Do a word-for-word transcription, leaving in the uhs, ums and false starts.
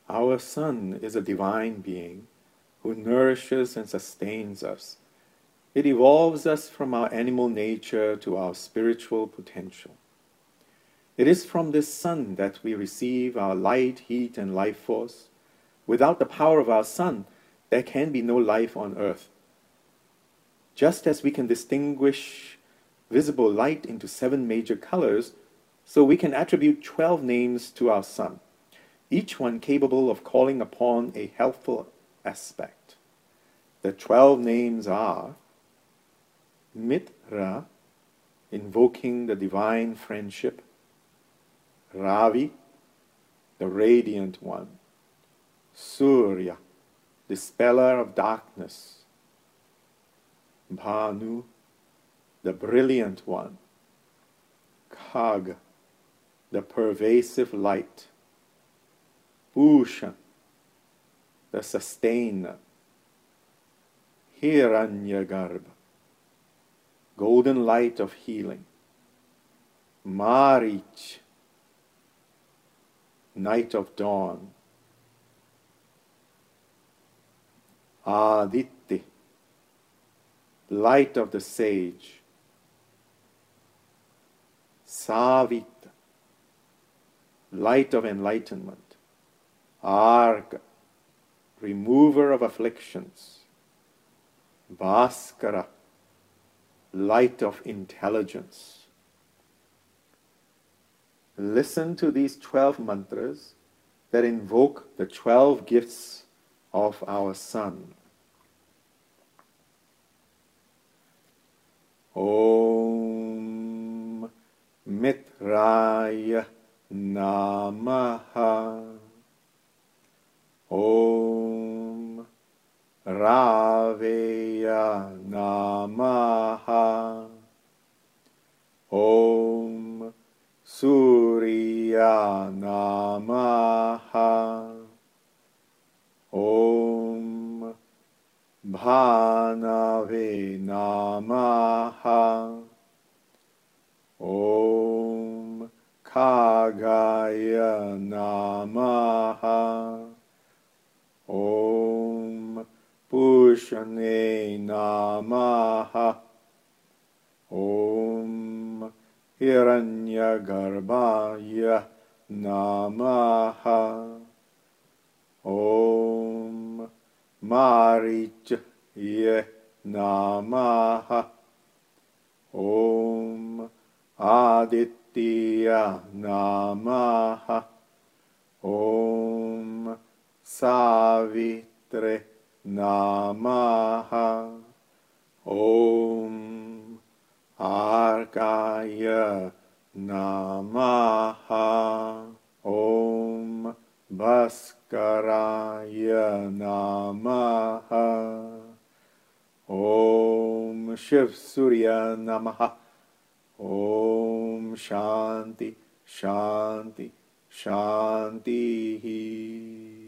Our sun is a divine being who nourishes and sustains us. It evolves us from our animal nature to our spiritual potential. It is from this sun that we receive our light, heat, and life force. Without the power of our sun, there can be no life on earth. Just as we can distinguish visible light into seven major colors, so we can attribute twelve names to our sun, each one capable of calling upon a helpful aspect. The twelve names are Mitra, invoking the divine friendship; Ravi, the radiant one; Surya, dispeller of darkness; Bhanu, the brilliant one; Khag, the pervasive light; Bhushan, the sustainer; Hiranyagarbha, golden light of healing; Marich, night of dawn; Aditi, light of the sage; Savita, light of enlightenment; Arga, remover of afflictions; Bhaskara, light of intelligence. Listen to these twelve mantras that invoke the twelve gifts of our sun. Om Mitraya Namaha. Om Raveya Namaha. Om Surya Namaha. Om Bhanave Namaha. Om Khagaya Namaha. Om Pushane Namaha. Om Hiranyagarbhaya Namaha. Om Marichye Namaha. Om Aditya Namaha. Om Savitre Namaha. Om Arkaya Namaha. Om Bhaskaraya Namaha. Om Shiv Surya Namaha. Om Shanti, Shanti, Shanti.